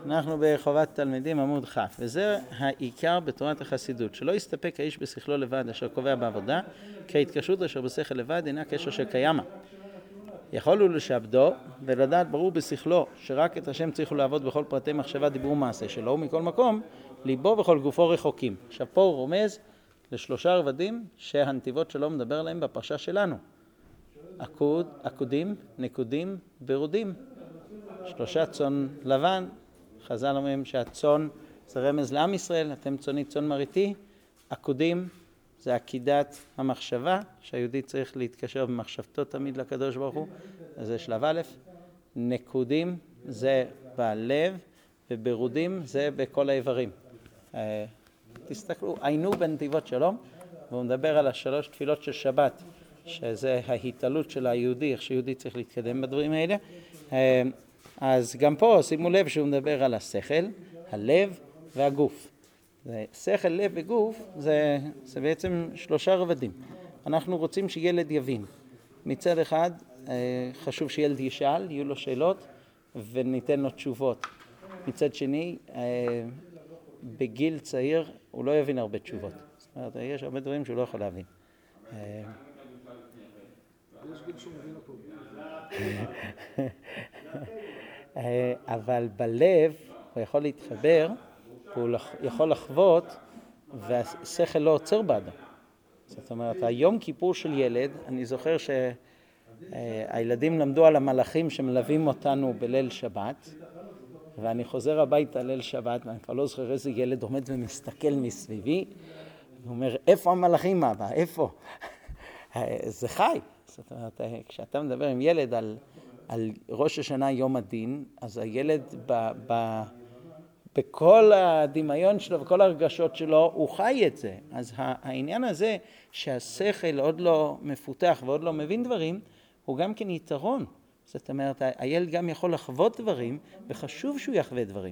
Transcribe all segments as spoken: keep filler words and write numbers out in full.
אנחנו בחובת תלמידים עמוד כ', וזה העיקר בתורת החסידות, שלא יסתפק האיש בשכלו לבד אשר קובע בעבודה, כי ההתקשרות אשר בשכל לבד אינה קשר שקיימה. יכול הוא לשעבדו ולדעת ברור בשכלו שרק את השם צריכו לעבוד בכל פרטי מחשבה דיבור מעשה שלו, ומכל מקום ליבו וכל גופו רחוקים. עכשיו פה הוא רומז לשלושה רבדים שהנתיבות שלו מדבר עליהם בפרשה שלנו. עקוד, עקודים, נקודים, ברודים. שלושה צאן לבן, חז"ל אומרים שהצאן זה רמז לעם ישראל, אתם צאני צאן מרעיתי. עקודים זה עקידת המחשבה, שהיהודי צריך להתקשר במחשבתו תמיד לקדוש ברוך הוא, זה שלב א'. נקודים זה בלב, וברודים זה בכל האיברים. תסתכלו, עיינו בנתיבות שלום, והוא מדבר על השלוש תפילות של שבת, שזה ההתעלות של היהודי, איך שיהודי צריך להתקדם בדברים האלה. אז גם פה שימו לב שהוא מדבר על השכל, הלב והגוף. שכל, לב וגוף זה, זה בעצם שלושה רבדים. אנחנו רוצים שילד יבין. מצד אחד חשוב שילד ישאל, יהיו לו שאלות וניתן לו תשובות. מצד שני, בגיל צעיר הוא לא יבין הרבה תשובות. זאת אומרת, יש הרבה דברים שהוא לא יכול להבין. יש גיל שהוא מבין אותו. אבל בלב הוא יכול להתחבר, הוא יכול לחוות, והשכל לא עוצר בעדו. זאת אומרת, היום כיפור של ילד, אני זוכר שהילדים למדו על המלאכים שמלווים אותנו בליל שבת, ואני חוזר הביתה ליל שבת, ואני כבר לא זוכר איזה ילד עומד ומסתכל מסביבי, הוא אומר, איפה המלאכים אבא? איפה? זה חי. זאת אומרת, כשאתה מדבר עם ילד על, על ראש השנה יום הדין, אז הילד ב, ב, בכל הדמיון שלו וכל הרגשות שלו, הוא חי את זה. אז העניין הזה שהשכל עוד לא מפותח ועוד לא מבין דברים, הוא גם כן יתרון. זאת אומרת, הילד גם יכול לחוות דברים, וחשוב שהוא יחווה דברים.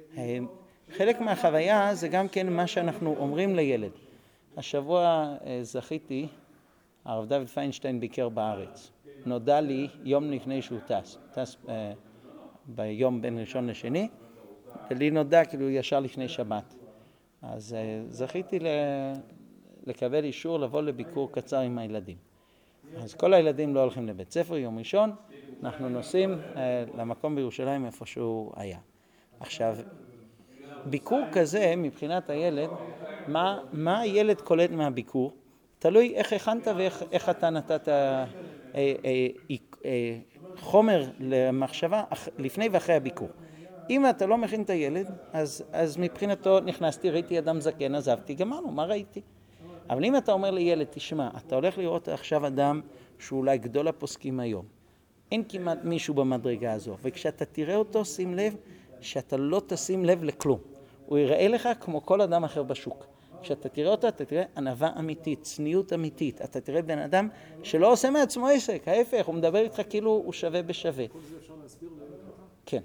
חלק מהחוויה זה גם כן מה שאנחנו אומרים לילד. השבוע זכיתי, הרב דוד פיינשטיין ביקר בארץ. נודע לי יום לפני שהוא טס. טס אה, ביום בין ראשון לשני, ולי נודע כאילו ישר לפני שבת. אז אה, זכיתי ל... לקבל אישור לבוא לביקור קצר עם הילדים. אז כל הילדים לא הולכים לבית ספר יום ראשון, אנחנו נוסעים אה, למקום בירושלים איפה שהוא היה. עכשיו, ביקור כזה מבחינת הילד, מה, מה הילד קולט מהביקור? תלוי איך הכנת ואיך איך אתה נתת אה, אה, אה, חומר למחשבה לפני ואחרי הביקור. אם אתה לא מכין את הילד, אז, אז מבחינתו נכנסתי, ראיתי אדם זקן, עזבתי, גמרנו, מה ראיתי? אבל אם אתה אומר לילד, תשמע, אתה הולך לראות עכשיו אדם שהוא אולי גדול הפוסקים היום. אין כמעט מישהו במדרגה הזו, וכשאתה תראה אותו, שים לב שאתה לא תשים לב לכלום. הוא יראה לך כמו כל אדם אחר בשוק. כשאתה תראה אותו, אתה תראה ענווה אמיתית, צניעות אמיתית. אתה תראה בן אדם שלא עושה מעצמו עסק, ההפך, הוא מדבר איתך כאילו הוא שווה בשווה. כל זה אפשר להסביר להם ככה? כן.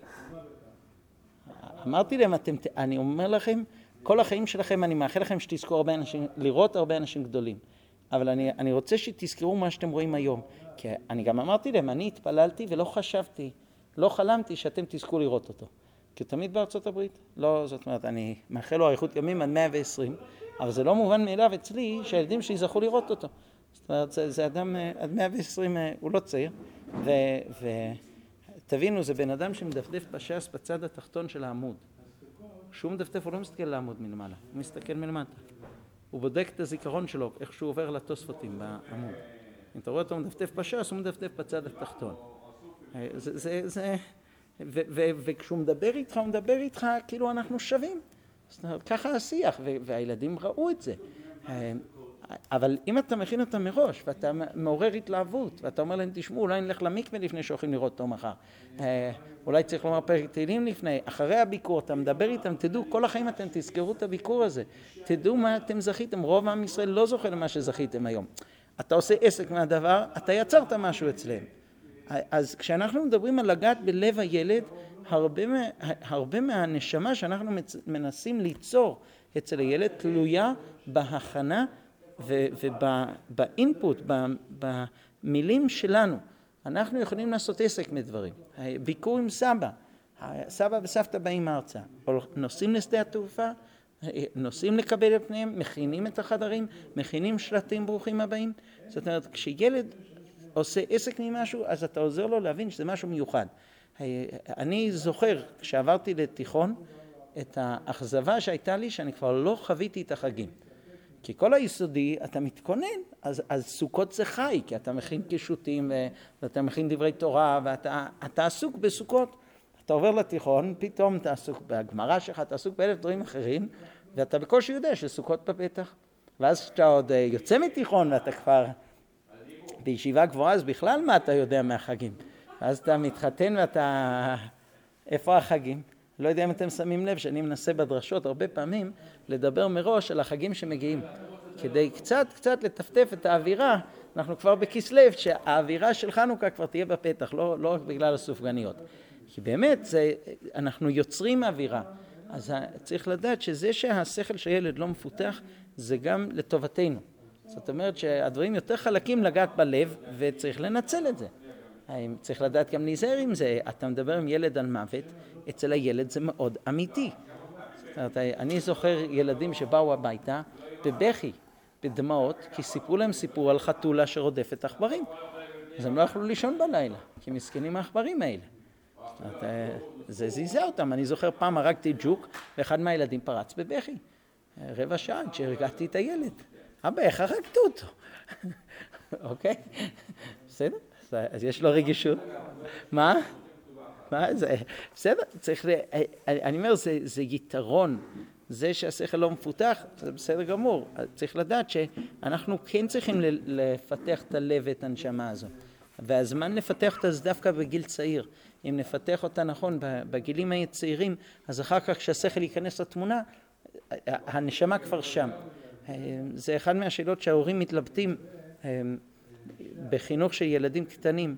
אמרתי להם, אתם, אני אומר לכם, כל החיים שלכם, אני מאחל לכם שתזכרו הרבה אנשים, לראות הרבה אנשים גדולים. אבל אני, אני רוצה שתזכרו מה שאתם רואים היום. כי אני גם אמרתי להם, אני התפללתי ולא חשבתי, לא חלמתי שאתם תזכו לראות אותו. כי תמיד בארצות הברית, לא, זאת אומרת, אני מאחל לו אריכות ימים עד מאה ועשרים, אבל זה לא מובן מאליו אצלי שהילדים שלי זכו לראות אותו. זאת אומרת, זה, זה אדם עד מאה ועשרים, הוא לא צעיר, ותבינו, זה בן אדם שמדפדף בש"ס בצד התחתון של העמוד. כשהוא מדפדף, הוא לא מסתכל לעמוד מלמעלה, הוא מסתכל מלמטה. הוא בודק את הזיכרון שלו, איך שהוא עובר לתוספותים בעמוד. אם אתה רואה אותו מדפדף בש"ס, הוא מדפדף בצד התחתון. זה, זה, זה, ו, ו, וכשהוא מדבר איתך, הוא מדבר איתך כאילו אנחנו שווים. זאת אומרת, ככה השיח, והילדים ראו את זה. אבל אם אתה מכין אותם מראש, ואתה מעורר התלהבות, ואתה אומר להם, תשמעו, אולי נלך למקווה לפני שהולכים לראות אותו מחר. אולי צריך לומר פרק תהילים לפני, אחרי הביקור, אתה מדבר איתם, תדעו, כל החיים אתם תזכרו את הביקור הזה. תדעו מה אתם זכיתם, רוב עם ישראל לא זוכה למה שזכיתם היום. אתה עושה עסק מהדבר, אתה יצרת משהו אצלם. אז כשאנחנו מדברים על לגעת בלב הילד, הרבה, הרבה מהנשמה שאנחנו מנסים ליצור אצל הילד תלויה בהכנה ובאינפוט, במילים שלנו. אנחנו יכולים לעשות עסק מדברים. ביקור עם סבא, סבא וסבתא באים ארצה, נוסעים לשדה התעופה, נוסעים לקבל את פניהם, מכינים את החדרים, מכינים שלטים ברוכים הבאים. זאת אומרת, כשילד עושה עסק ממשהו, אז אתה עוזר לו להבין שזה משהו מיוחד. אני זוכר, כשעברתי לתיכון, את האכזבה שהייתה לי, שאני כבר לא חוויתי את החגים. כי כל היסודי, אתה מתכונן, אז, אז סוכות זה חי, כי אתה מכין קישוטים, ואתה מכין דברי תורה, ואתה אתה עסוק בסוכות. אתה עובר לתיכון, פתאום אתה עסוק בהגמרא שלך, אתה עסוק באלף דברים אחרים, ואתה בקושי יודע שסוכות בפתח. ואז כשאתה עוד יוצא מתיכון, ואתה כבר בישיבה גבוהה, אז בכלל מה אתה יודע מהחגים? ואז אתה מתחתן ואתה... איפה החגים? לא יודע אם אתם שמים לב שאני מנסה בדרשות הרבה פעמים לדבר מראש על החגים שמגיעים. כדי קצת קצת לטפטף את האווירה, אנחנו כבר בכסלו, שהאווירה של חנוכה כבר תהיה בפתח, לא, לא רק בגלל הסופגניות. כי באמת זה, אנחנו יוצרים אווירה. אז צריך לדעת שזה שהשכל של ילד לא מפותח, זה גם לטובתנו. זאת אומרת שהדברים יותר חלקים לגעת בלב, וצריך לנצל את זה. צריך לדעת גם להיזהר עם זה. אתה מדבר עם ילד על מוות, אצל הילד זה מאוד אמיתי. זאת אומרת, אני זוכר ילדים שבאו הביתה בבכי, בדמעות, כי סיפרו להם סיפור על חתולה שרודפת עכברים. אז הם לא יכלו לישון בלילה, כי מסכנים העכברים האלה. זאת אומרת, זה זיזה אותם. אני זוכר פעם הרגתי ג'וק, ואחד מהילדים פרץ בבכי. רבע שעה עד שהרגעתי את הילד. אבא, איך הרגתו אותו? אוקיי? בסדר? אז יש לו רגישות. מה? מה זה? בסדר, צריך ל... אני אומר, זה, זה יתרון. זה שהשכל לא מפותח, זה בסדר גמור. צריך לדעת שאנחנו כן צריכים לפתח את הלב ואת הנשמה הזו. והזמן לפתח אותה זה דווקא בגיל צעיר. אם נפתח אותה נכון בגילים הצעירים, אז אחר כך כשהשכל ייכנס לתמונה, הנשמה כבר שם. זה אחד מהשאלות שההורים מתלבטים בחינוך של ילדים קטנים,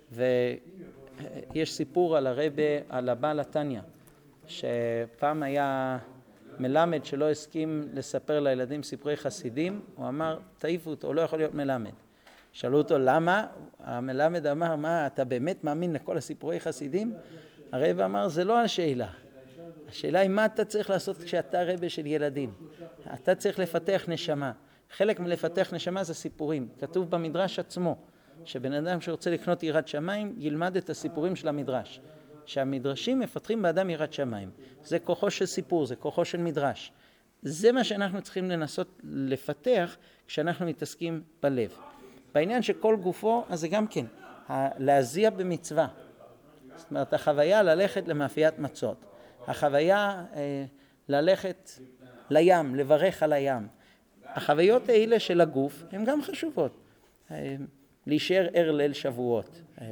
ויש סיפור על הרבי, על הבעל התניא, שפעם היה מלמד שלא הסכים לספר לילדים סיפורי חסידים, הוא אמר, תעיפו אותו, הוא לא יכול להיות מלמד. שאלו אותו למה, המלמד אמר, מה, אתה באמת מאמין לכל הסיפורי חסידים? הרבי אמר, זה לא השאלה. השאלה היא מה אתה צריך לעשות כשאתה רבי של ילדים. אתה צריך לפתח נשמה. חלק מלפתח נשמה זה סיפורים. כתוב במדרש עצמו, שבן אדם שרוצה לקנות יראת שמיים, ילמד את הסיפורים של המדרש. שהמדרשים מפתחים באדם יראת שמיים. זה כוחו של סיפור, זה כוחו של מדרש. זה מה שאנחנו צריכים לנסות לפתח כשאנחנו מתעסקים בלב. בעניין שכל גופו, אז זה גם כן, להזיע במצווה. זאת אומרת, החוויה ללכת למאפיית מצות. החוויה אה, ללכת לים, לברך על הים. החוויות האלה של הגוף הן גם חשובות. אה, להישאר ער ליל שבועות. אה,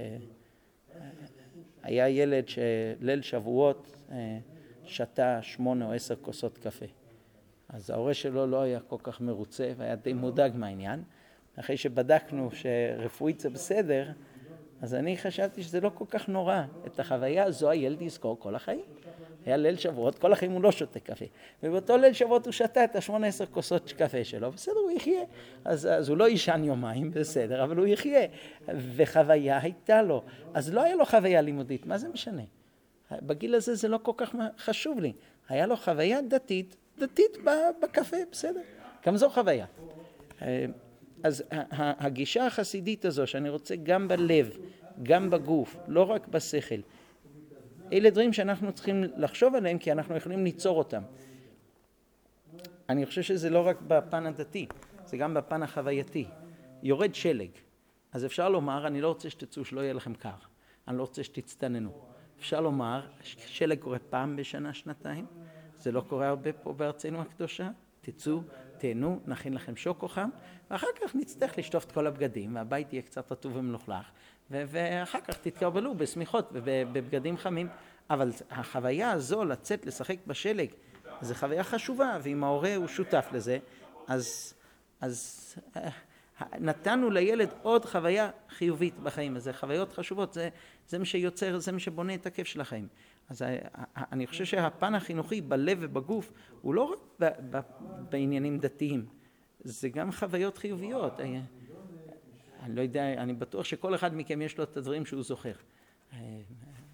היה ילד שליל שבועות אה, שתה שמונה או עשר כוסות קפה. אז ההורה שלו לא היה כל כך מרוצה והיה די מודאג מהעניין. אחרי שבדקנו שרפואית זה בסדר, אז אני חשבתי שזה לא כל כך נורא. את החוויה הזו הילד יזכור כל החיים. היה ליל שבועות, כל החיים הוא לא שותה קפה. ובאותו ליל שבועות הוא שתה את השמונה עשר כוסות קפה שלו, בסדר, הוא יחיה. אז, אז הוא לא ישן יומיים, בסדר, אבל הוא יחיה. וחוויה הייתה לו. אז לא היה לו חוויה לימודית, מה זה משנה? בגיל הזה זה לא כל כך חשוב לי. היה לו חוויה דתית, דתית בקפה, בסדר. גם זו חוויה. אז הגישה החסידית הזו, שאני רוצה גם בלב, גם בגוף, לא רק בשכל, אלה דברים שאנחנו צריכים לחשוב עליהם, כי אנחנו יכולים ליצור אותם. אני חושב שזה לא רק בפן הדתי, זה גם בפן החווייתי. יורד שלג, אז אפשר לומר, אני לא רוצה שתצאו, שלא יהיה לכם קר. אני לא רוצה שתצטננו. אפשר לומר, שלג קורה פעם בשנה, שנתיים, זה לא קורה הרבה פה בארצנו הקדושה. תצאו, תהנו, נכין לכם שוקו חם, ואחר כך נצטרך לשטוף את כל הבגדים, והבית יהיה קצת רטוב ומלוכלך, ואחר כך תתקרבלו בשמיכות ובבגדים חמים. אבל החוויה הזו, לצאת לשחק בשלג, זו חוויה חשובה, ואם ההורה הוא שותף לזה, אז, אז נתנו לילד עוד חוויה חיובית בחיים. אז זה חוויות חשובות, זה, זה מה שיוצר, זה מה שבונה את הכיף של החיים. אז אני חושב שהפן החינוכי בלב ובגוף הוא לא רק בעניינים דתיים, זה גם חוויות חיוביות. אני לא יודע, אני בטוח שכל אחד מכם יש לו את הדברים שהוא זוכר.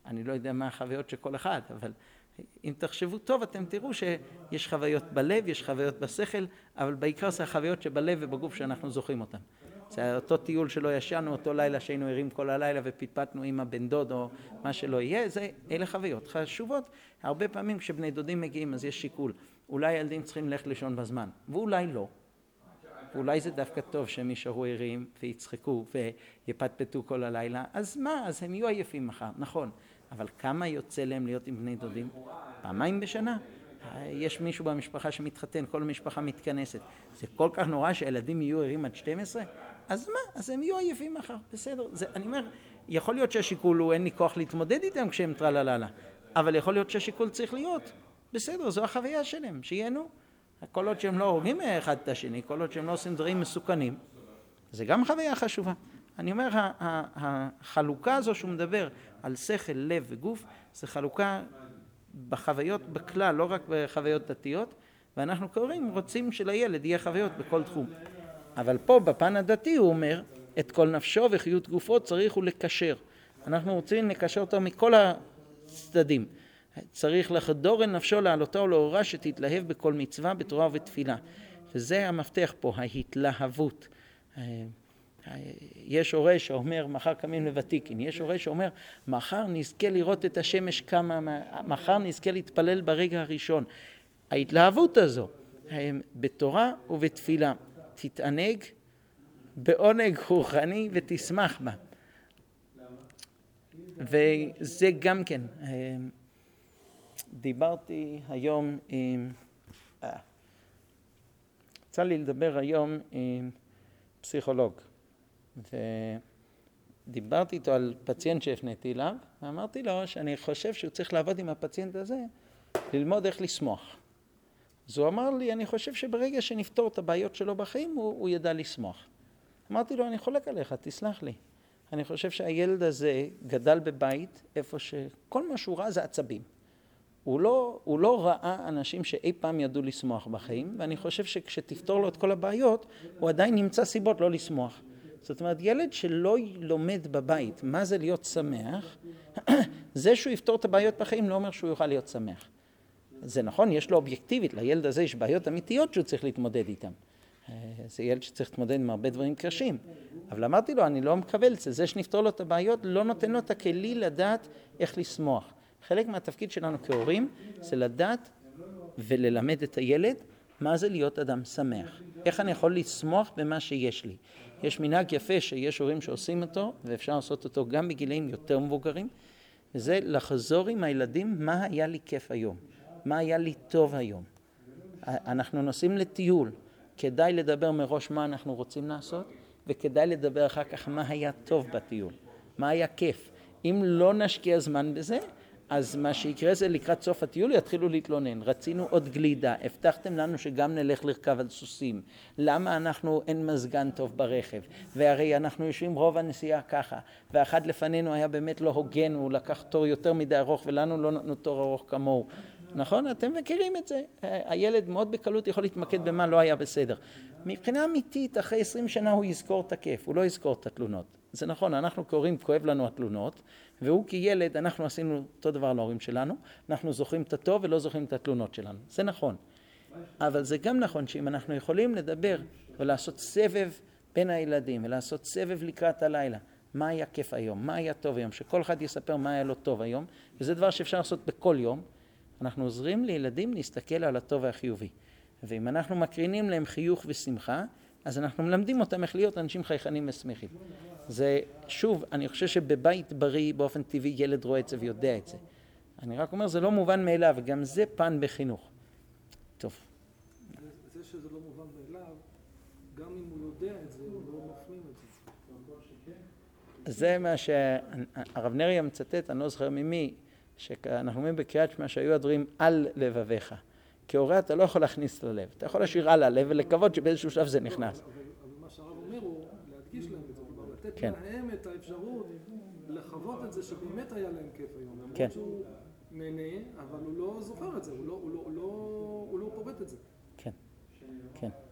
אני לא יודע מה החוויות של כל אחד, אבל אם תחשבו טוב, אתם תראו שיש חוויות בלב, יש חוויות בשכל, אבל בעיקר זה החוויות שבלב ובגוף שאנחנו זוכרים אותן. זה אותו טיול שלא ישנו, אותו לילה שהיינו ערים כל הלילה ופטפטנו עם הבן דוד או מה שלא יהיה, זה, אלה חוויות חשובות. הרבה פעמים כשבני דודים מגיעים אז יש שיקול, אולי ילדים צריכים ללכת לישון בזמן, ואולי לא. ואולי זה דווקא טוב שהם יישארו ערים ויצחקו ויפטפטו כל הלילה, אז מה? אז הם יהיו עייפים מחר, נכון. אבל כמה יוצא להם להיות עם בני דודים? פעמיים בשנה. יש מישהו במשפחה שמתחתן, כל המשפחה מתכנסת. זה כל כך נורא שהילדים יהיו ערים עד שתים עשרה? אז מה? אז הם יהיו עייפים מחר, בסדר. זה, אני אומר, יכול להיות שהשיקול הוא אין לי כוח להתמודד איתם כשהם טרלללה, אבל יכול להיות שהשיקול צריך להיות. בסדר, זו החוויה שלהם, שיהנו. כל עוד שהם לא הורגים אחד את השני, כל עוד שהם לא עושים דברים מסוכנים, זה גם חוויה חשובה. אני אומר, החלוקה הזו שהוא מדבר על שכל, לב וגוף, זה חלוקה בחוויות בכלל, לא רק בחוויות דתיות, ואנחנו קוראים, רוצים שלילד יהיה חוויות בכל תחום. אבל פה בפן הדתי הוא אומר, את כל נפשו וחיות גופו צריך הוא לקשר. אנחנו רוצים לקשר אותו מכל הצדדים. צריך לחדור אל נפשו לעלותה ולאורה שתתלהב בכל מצווה, בתורה ובתפילה. וזה המפתח פה, ההתלהבות. יש הורה שאומר, מחר קמים לוותיקין, יש הורה שאומר, מחר נזכה לראות את השמש כמה, מחר נזכה להתפלל ברגע הראשון. ההתלהבות הזו, בתורה ובתפילה, תתענג בעונג רוחני ותשמח בה. וזה גם כן, דיברתי היום עם, יצא לי לדבר היום עם פסיכולוג, ודיברתי איתו על פציינט שהפניתי אליו, ואמרתי לו שאני חושב שהוא צריך לעבוד עם הפציינט הזה, ללמוד איך לשמוח. אז הוא אמר לי, אני חושב שברגע שנפתור את הבעיות שלו בחיים, הוא, הוא ידע לשמוח. אמרתי לו, אני חולק עליך, תסלח לי. אני חושב שהילד הזה גדל בבית, איפה שכל מה שהוא ראה זה עצבים. הוא לא, הוא לא ראה אנשים שאי פעם ידעו לשמוח בחיים, ואני חושב שכשתפתור לו את כל הבעיות, הוא עדיין נמצא סיבות לא לשמוח. זאת אומרת, ילד שלא לומד בבית מה זה להיות שמח, זה שהוא יפתור את הבעיות בחיים לא אומר שהוא יוכל להיות שמח. זה נכון, יש לו אובייקטיבית, לילד הזה יש בעיות אמיתיות שהוא צריך להתמודד איתן. זה ילד שצריך להתמודד עם הרבה דברים קשים. אבל אמרתי לו, אני לא מקבל את זה, זה שנפתור לו את הבעיות לא נותן לו את הכלי לדעת איך לשמוח. חלק מהתפקיד שלנו כהורים זה לדעת וללמד את הילד מה זה להיות אדם שמח. איך אני יכול לשמוח במה שיש לי. יש מנהג יפה שיש הורים שעושים אותו, ואפשר לעשות אותו גם בגילאים יותר מבוגרים, וזה לחזור עם הילדים מה היה לי כיף היום, מה היה לי טוב היום. אנחנו נוסעים לטיול, כדאי לדבר מראש מה אנחנו רוצים לעשות, וכדאי לדבר אחר כך מה היה טוב בטיול, מה היה כיף. אם לא נשקיע זמן בזה, אז מה שיקרה זה לקראת סוף הטיול יתחילו להתלונן. רצינו עוד גלידה, הבטחתם לנו שגם נלך לרכב על סוסים. למה אנחנו אין מזגן טוב ברכב? והרי אנחנו יושבים רוב הנסיעה ככה, ואחד לפנינו היה באמת לא הוגן, הוא לקח תור יותר מדי ארוך ולנו לא נתנו תור ארוך כמוהו. נכון? אתם מכירים את זה. הילד מאוד בקלות יכול להתמקד במה לא היה בסדר. מבחינה אמיתית, אחרי עשרים שנה הוא יזכור את הכיף, הוא לא יזכור את התלונות. זה נכון, אנחנו כהורים כואב לנו התלונות, והוא כילד, אנחנו עשינו אותו דבר להורים שלנו, אנחנו זוכרים את הטוב ולא זוכרים את התלונות שלנו. זה נכון. אבל זה גם נכון שאם אנחנו יכולים לדבר ולעשות סבב בין הילדים, ולעשות סבב לקראת הלילה, מה היה כיף היום, מה היה טוב היום, שכל אחד יספר מה היה לו טוב היום, וזה דבר שאפשר לעשות בכל יום, אנחנו עוזרים לילדים להסתכל על הטוב והחיובי. ואם אנחנו מקרינים להם חיוך ושמחה, אז אנחנו מלמדים אותם איך להיות אנשים חייכנים ושמחים. זה, שוב, אני חושב שבבית בריא באופן טבעי ילד רואה את זה ויודע את זה. אני רק אומר, זה לא מובן מאליו, וגם זה פן בחינוך. טוב. זה שזה לא מובן מאליו, גם אם הוא יודע את זה, הוא לא מפנים את זה. זה מה שהרב נריה מצטט, אני לא זוכר ממי, שאנחנו אומרים בקריאת שמע שהיו הדברים על לבביך. כהורה אתה לא יכול להכניס ללב, אתה יכול להשאיר על הלב ולקוות שבאיזשהו שלב זה נכנס. אבל, אבל מה שהרב אומר הוא להדגיש להם את זה, כלומר לתת כן. להם את האפשרות לחוות את זה שבאמת היה להם כיף היום. למרות כן. שהוא נהנה, אבל הוא לא זוכר את זה, הוא לא, הוא לא, הוא לא, הוא לא פורט את זה. כן, כן.